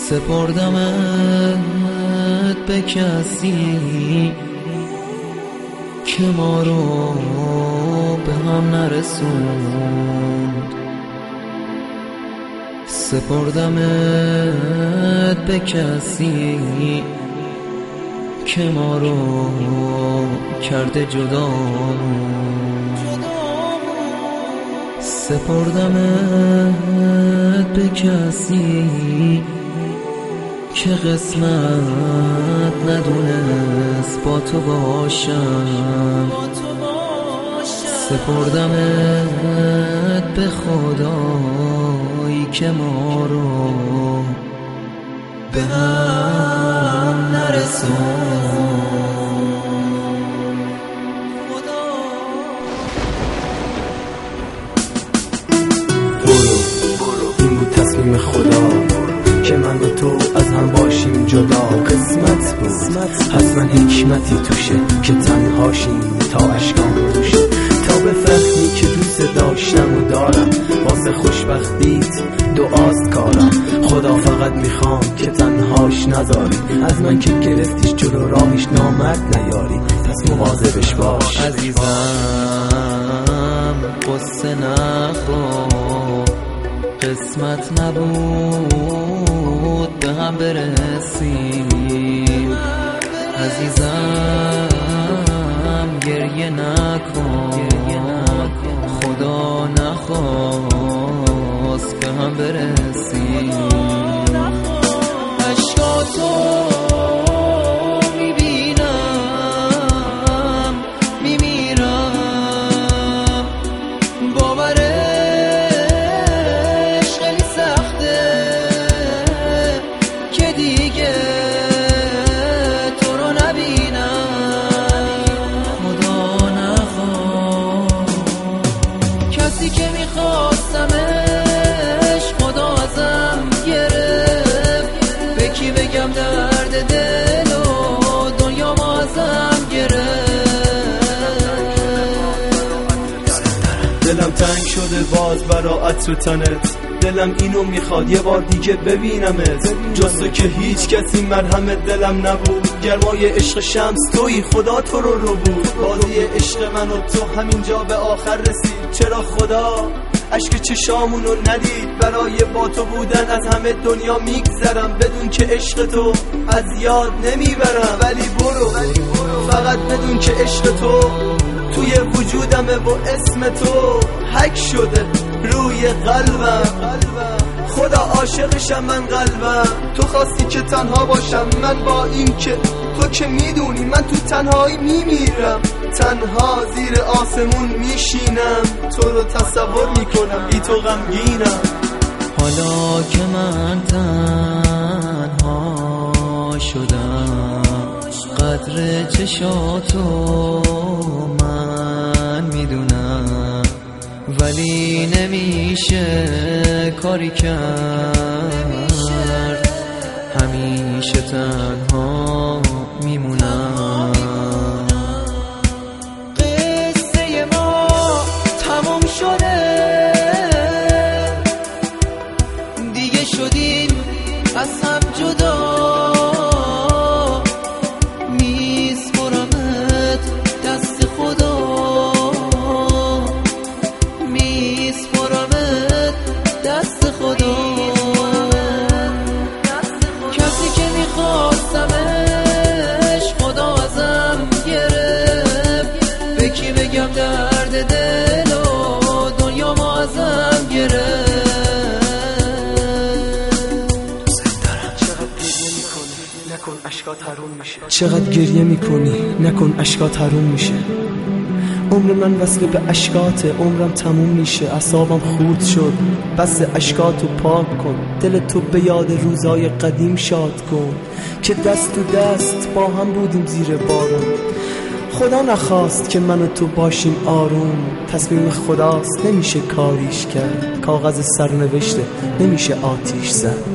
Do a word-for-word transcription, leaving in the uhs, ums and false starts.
سپردمت به کسی که ما رو به هم نرسوند، سپردمت به کسی که ما رو کرده جدا، سپردمت به کسی که قسمت ندونست با تو باشم، سپردمت به خدایی که ما رو به هم نرسون. برو این بود تصمیم خدا که من و تو از هم باشیم جدا. قسمت بود حتما حکمتی توشه که تنهاشیم تا اشکام توشه، تا بفهمی که دوست داشتم و دارم، واسه خوشبختیت دعاست کارم. خدا فقط میخوام که تنهاش نذاری، از من که گرفتیش جلو راهش نامرد نیاری، پس مواظبش باش عزیزم. قصه نخور، قسمت نبود به هم برسیم. عزیزم گریه نکن، خدا نخواست به هم برسیم. اشکاتو میبینم میمیرم، باورش خیلی سخته که دیگه تو رو نبینم. خدا نخواد کسی که میخواستمش خدا ازم گرفت، به کی بگم درد دل و دنیا ما ازم گرفت. دلم تنگ شده باز برا عطر تنت، دلم اینو میخواد یه بار دیگه ببینمت، جز تو که هیچ کسی مرهم دلم نبود. گرمای عشق شمس تویی، خدا تو رو رو بود. بازی عشق من و تو همینجا به آخر رسید، چرا خدا عشق چشامونو ندید؟ برای با تو بودن از همه دنیا میگذرم، بدون که عشق تو از یاد نمیبرم. ولی برو فقط بدون که عشق تو توی وجودمه و اسم تو حک شده روی قلبم. خدا عاشقشم من قلبم، تو خواستی که تنها باشم من، با این که تو که میدونی من تو تنهایی میمیرم. تنها زیر آسمون میشینم، تو رو تصور میکنم بی تو غمگینم. حالا که من تنها شدم، قدر چشاتو من میدونم، ولی نمیشه کاری کرد، همیشه تنها میمونم. قصه ما تموم شده دیگه، شدیم از هم جدا. میسپرمت دست خدا، میسپرمت دست خدا. کسی که میخواستمش خدا ازم گرفت، به کی بگم درد دل و دنیا ما ازم گرفت. چقدر گریه میکنی نکن اشکات حروم میشه. عمر من وصل به اشکاته، عمرم تموم میشه، اعصابم خورد شد. بس اشکاتو پاک کن، دل تو به یاد روزای قدیم شاد کن، که دست تو دست با هم بودیم زیر بارون. خدا نخواست که من و تو باشیم آروم، تصمیم خداست نمیشه کاریش کرد، کاغذ سرنوشته نمیشه آتیش زد.